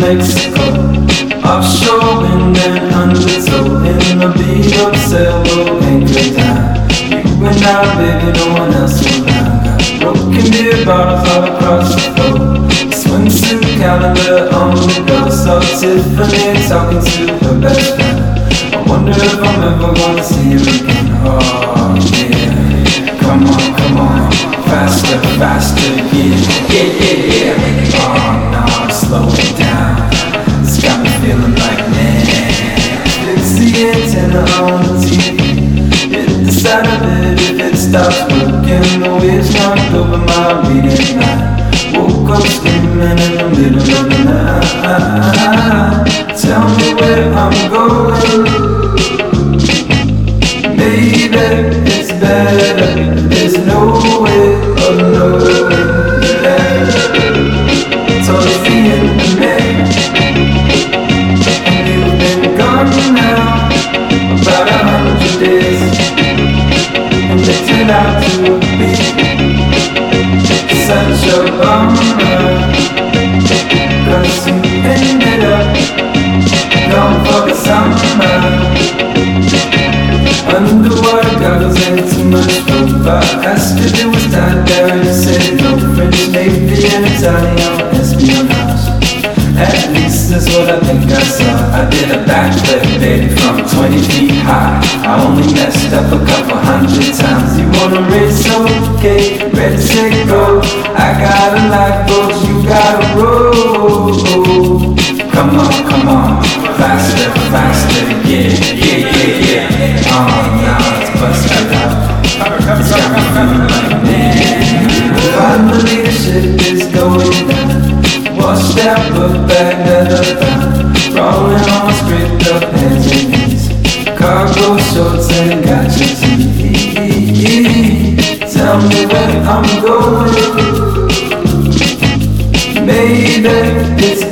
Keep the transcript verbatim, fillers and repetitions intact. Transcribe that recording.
Mexico. Offshore wind and undertow in the beat of sailboat anchor time. You and I, baby, no one else around. Got broken beer bottles all across the floor. Swimsuit calendar on the go. Saw Tiffany talking to her best friend. I wonder if I'm ever gonna see you again. Oh yeah, come on, come on, faster, faster, yeah, yeah, yeah, yeah. Oh no, I'm slowing down. It's got me feeling like man. Fix the antenna on the T V. Hit the side of it if it stops working. The waves knocked over my reading light. Woke up screaming in the middle of the night. Tell me where I'm going. Maybe it's better. There's no way of knowing that. Towards the end of May, and you've been gone now about a hundred days, and they turned out to be such a bummer, 'cause you ended up gone for the summer. Underwater goggles ain't too much rope. I asked if it was tied down, you said no. French Navy and Italian espionage. At least that's what I think I saw. I did a backflip, baby, from twenty feet high. I only messed up a couple hundred times. You wanna race, okay, ready, set, go. I got a lifeboat, you got a row. Come on, come on, faster, faster, yeah, yeah, yeah, yeah. Oh, now it's busted up. It's got me feeling like man. Finally the ship is going down. Washed out, but back never found. Rolling on my scraped up hands and knees. Cargo shorts and got your teeth. Tell me where I'm going. Maybe it's